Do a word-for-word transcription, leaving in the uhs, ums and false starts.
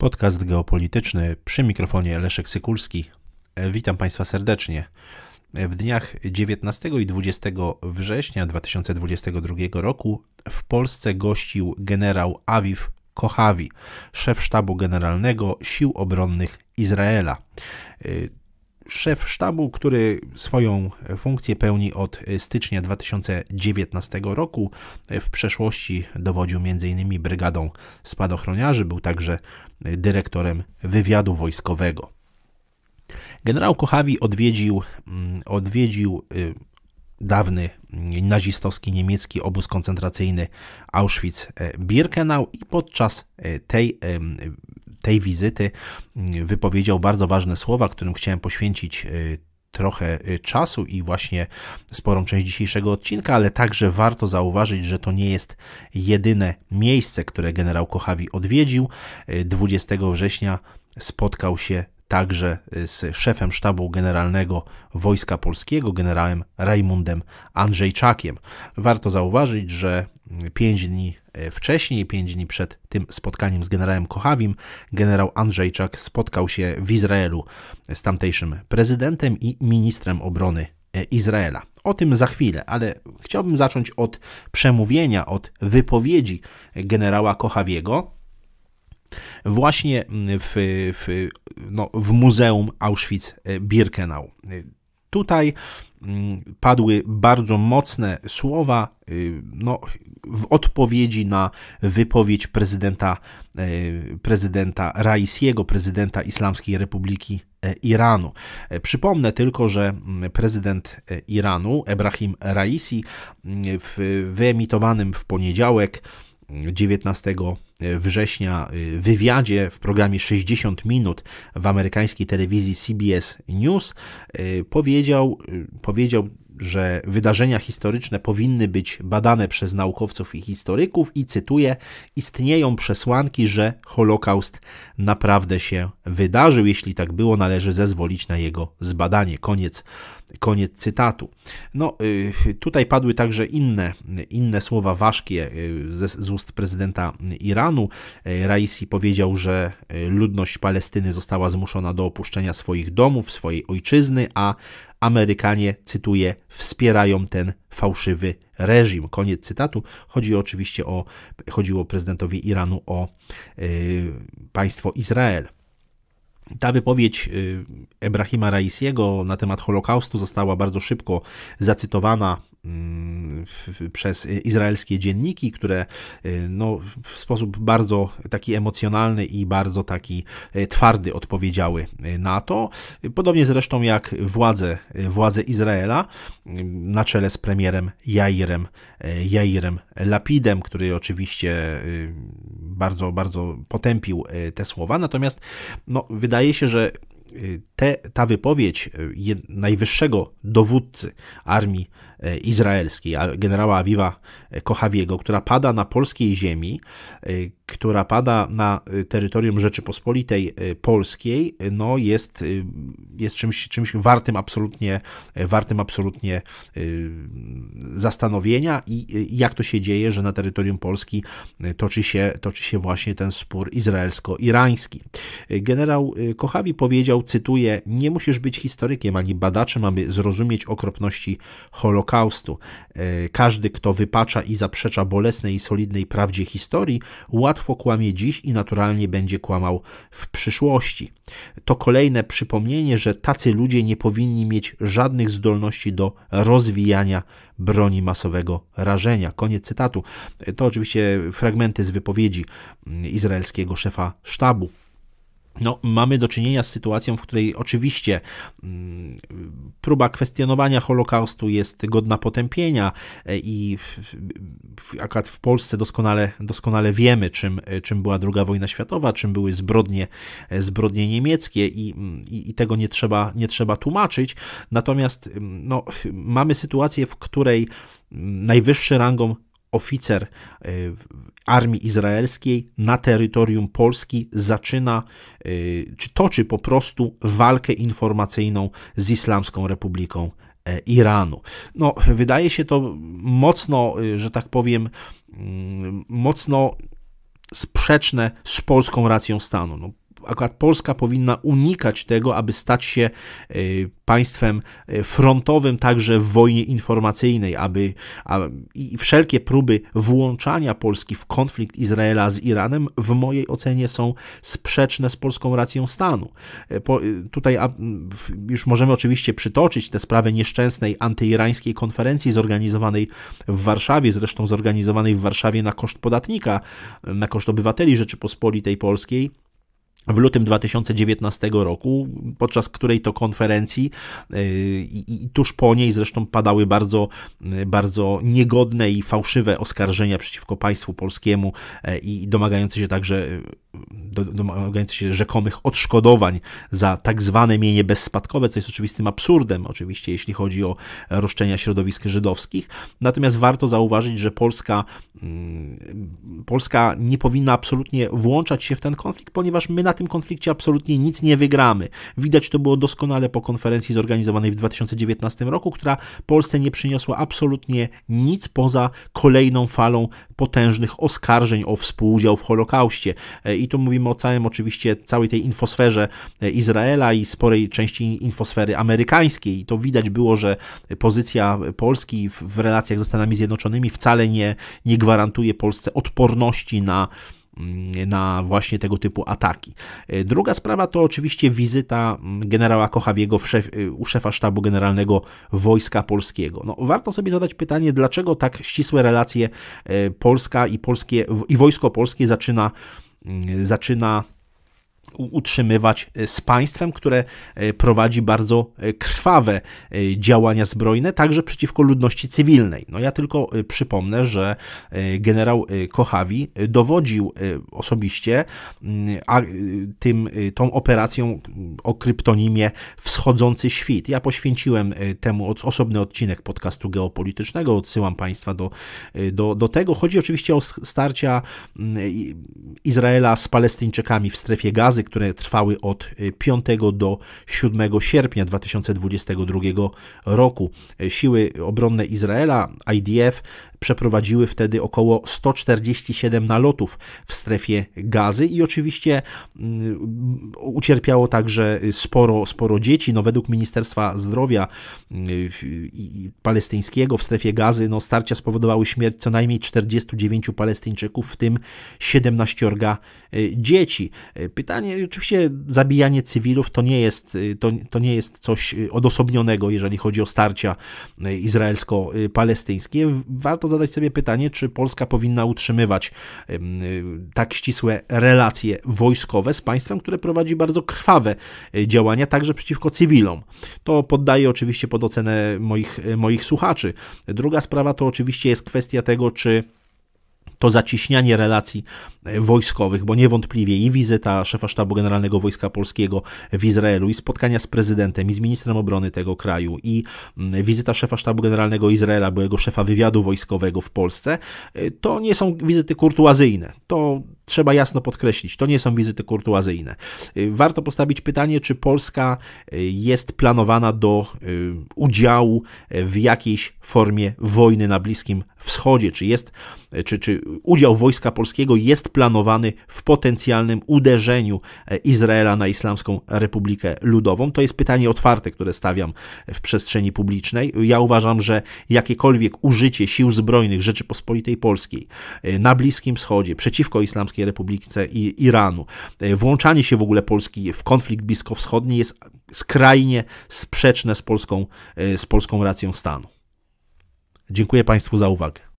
Podcast geopolityczny, przy mikrofonie Leszek Sykulski. Witam Państwa serdecznie. W dniach dziewiętnastego i dwudziestego września dwa tysiące dwudziestego drugiego roku w Polsce gościł generał Aviv Kochavi, szef sztabu generalnego Sił Obronnych Izraela. Szef sztabu, który swoją funkcję pełni od stycznia dwa tysiące dziewiętnastego roku. W przeszłości dowodził między innymi brygadą spadochroniarzy, był także dyrektorem wywiadu wojskowego. Generał Kochavi odwiedził, odwiedził dawny nazistowski niemiecki obóz koncentracyjny Auschwitz-Birkenau i podczas tej tej wizyty wypowiedział bardzo ważne słowa, którym chciałem poświęcić trochę czasu i właśnie sporą część dzisiejszego odcinka, ale także warto zauważyć, że to nie jest jedyne miejsce, które generał Kochavi odwiedził. dwudziestego września spotkał się także z szefem sztabu generalnego Wojska Polskiego, generałem Rajmundem Andrzejczakiem. Warto zauważyć, że pięć dni wcześniej, pięć dni przed tym spotkaniem z generałem Kochavim, generał Andrzejczak spotkał się w Izraelu z tamtejszym prezydentem i ministrem obrony Izraela. O tym za chwilę, ale chciałbym zacząć od przemówienia, od wypowiedzi generała Kochawiego właśnie w, w, no, w Muzeum Auschwitz-Birkenau. Tutaj padły bardzo mocne słowa no, w odpowiedzi na wypowiedź prezydenta, prezydenta Raisiego, prezydenta Islamskiej Republiki Iranu. Przypomnę tylko, że prezydent Iranu, Ebrahim Raisi, w wyemitowanym w poniedziałek dziewiętnastego września wywiadzie w programie sześćdziesiąt minut w amerykańskiej telewizji C B S News powiedział, powiedział, że wydarzenia historyczne powinny być badane przez naukowców i historyków i cytuję: istnieją przesłanki, że Holokaust naprawdę się wydarzył. Jeśli tak było, należy zezwolić na jego zbadanie. Koniec, koniec cytatu. No, tutaj padły także inne, inne słowa ważkie z, z ust prezydenta Iranu. Raisi powiedział, że ludność Palestyny została zmuszona do opuszczenia swoich domów, swojej ojczyzny, a Amerykanie, cytuję, wspierają ten fałszywy reżim. Koniec cytatu. Chodzi oczywiście o, chodziło prezydentowi Iranu o y, państwo Izrael. Ta wypowiedź Ebrahima Raisiego na temat Holokaustu została bardzo szybko zacytowana przez izraelskie dzienniki, które no, w sposób bardzo taki emocjonalny i bardzo taki twardy odpowiedziały na to. Podobnie zresztą jak władze, władze Izraela na czele z premierem Jairem, Jairem Lapidem, który oczywiście bardzo, bardzo potępił te słowa. Natomiast no, wydaje się, że Te, ta wypowiedź najwyższego dowódcy armii izraelskiej, generała Aviva Kochawiego, która pada na polskiej ziemi, która pada na terytorium Rzeczypospolitej Polskiej, no jest, jest czymś, czymś wartym absolutnie, wartym absolutnie zastanowienia i jak to się dzieje, że na terytorium Polski toczy się, toczy się właśnie ten spór izraelsko-irański. Generał Kochawi powiedział, cytuję: nie musisz być historykiem ani badaczem, aby zrozumieć okropności Holokaustu. Każdy, kto wypacza i zaprzecza bolesnej i solidnej prawdzie historii, łatwo kłamie dziś i naturalnie będzie kłamał w przyszłości. To kolejne przypomnienie, że tacy ludzie nie powinni mieć żadnych zdolności do rozwijania broni masowego rażenia. Koniec cytatu. To oczywiście fragmenty z wypowiedzi izraelskiego szefa sztabu. No, mamy do czynienia z sytuacją, w której oczywiście mm, próba kwestionowania Holokaustu jest godna potępienia i w, w, akurat w Polsce doskonale, doskonale wiemy, czym, czym była druga wojna światowa, czym były zbrodnie, zbrodnie niemieckie i, i, i tego nie trzeba, nie trzeba tłumaczyć. Natomiast no, mamy sytuację, w której najwyższy rangą oficer armii izraelskiej na terytorium Polski zaczyna, czy toczy po prostu walkę informacyjną z Islamską Republiką Iranu. No, wydaje się to mocno, że tak powiem, mocno sprzeczne z polską racją stanu. No, akurat Polska powinna unikać tego, aby stać się państwem frontowym także w wojnie informacyjnej, aby a, i wszelkie próby włączania Polski w konflikt Izraela z Iranem w mojej ocenie są sprzeczne z polską racją stanu. Po, tutaj a, już możemy oczywiście przytoczyć tę sprawę nieszczęsnej antyirańskiej konferencji zorganizowanej w Warszawie, zresztą zorganizowanej w Warszawie na koszt podatnika, na koszt obywateli Rzeczypospolitej Polskiej, w lutym dwa tysiące dziewiętnastego roku, podczas której to konferencji i, i tuż po niej zresztą padały bardzo, bardzo niegodne i fałszywe oskarżenia przeciwko państwu polskiemu i domagające się także domagające się rzekomych odszkodowań za tak zwane mienie bezspadkowe, co jest oczywistym absurdem, oczywiście jeśli chodzi o roszczenia środowisk żydowskich. Natomiast warto zauważyć, że Polska, Polska nie powinna absolutnie włączać się w ten konflikt, ponieważ my na tym konflikcie absolutnie nic nie wygramy. Widać to było doskonale po konferencji zorganizowanej w dwa tysiące dziewiętnastym roku, która Polsce nie przyniosła absolutnie nic poza kolejną falą potężnych oskarżeń o współudział w Holokauście. I tu mówimy o całym, oczywiście, całej tej infosferze Izraela i sporej części infosfery amerykańskiej. I to widać było, że pozycja Polski w, w relacjach ze Stanami Zjednoczonymi wcale nie, nie gwarantuje Polsce odporności na na właśnie tego typu ataki. Druga sprawa to oczywiście wizyta generała Kochawiego w szef, u szefa Sztabu Generalnego Wojska Polskiego. No, warto sobie zadać pytanie, dlaczego tak ścisłe relacje Polska i, polskie, i Wojsko Polskie zaczyna, zaczyna utrzymywać z państwem, które prowadzi bardzo krwawe działania zbrojne, także przeciwko ludności cywilnej. No ja tylko przypomnę, że generał Kochawi dowodził osobiście a tym, tą operacją o kryptonimie Wschodzący Świt. Ja poświęciłem temu osobny odcinek podcastu geopolitycznego, odsyłam Państwa do, do, do tego. Chodzi oczywiście o starcia Izraela z Palestyńczykami w strefie Gazy, które trwały od piątego do siódmego sierpnia dwa tysiące dwudziestego drugiego roku. Siły obronne Izraela, I D F, przeprowadziły wtedy około sto czterdzieści siedem nalotów w strefie Gazy i oczywiście um, ucierpiało także sporo, sporo dzieci. No, według Ministerstwa Zdrowia y, y, palestyńskiego w strefie Gazy no, starcia spowodowały śmierć co najmniej czterdziestu dziewięciu Palestyńczyków, w tym siedemnaściorga y, dzieci. Pytanie, oczywiście zabijanie cywilów to nie jest, to, to nie jest coś odosobnionego, jeżeli chodzi o starcia izraelsko-palestyńskie. Warto zadać sobie pytanie, czy Polska powinna utrzymywać tak ścisłe relacje wojskowe z państwem, które prowadzi bardzo krwawe działania, także przeciwko cywilom. To poddaję oczywiście pod ocenę moich, moich słuchaczy. Druga sprawa to oczywiście jest kwestia tego, czy to zacieśnianie relacji wojskowych, bo niewątpliwie i wizyta szefa Sztabu Generalnego Wojska Polskiego w Izraelu, i spotkania z prezydentem, i z ministrem obrony tego kraju, i wizyta szefa Sztabu Generalnego Izraela, byłego szefa wywiadu wojskowego w Polsce, to nie są wizyty kurtuazyjne. To trzeba jasno podkreślić, to nie są wizyty kurtuazyjne. Warto postawić pytanie, czy Polska jest planowana do udziału w jakiejś formie wojny na Bliskim Wschodzie, czy jest, czy, czy udział Wojska Polskiego jest planowany w potencjalnym uderzeniu Izraela na Islamską Republikę Ludową. To jest pytanie otwarte, które stawiam w przestrzeni publicznej. Ja uważam, że jakiekolwiek użycie sił zbrojnych Rzeczypospolitej Polskiej na Bliskim Wschodzie przeciwko Islamskiej Republice i Iranu, włączanie się w ogóle Polski w konflikt bliskowschodni jest skrajnie sprzeczne z polską, z polską racją stanu. Dziękuję Państwu za uwagę.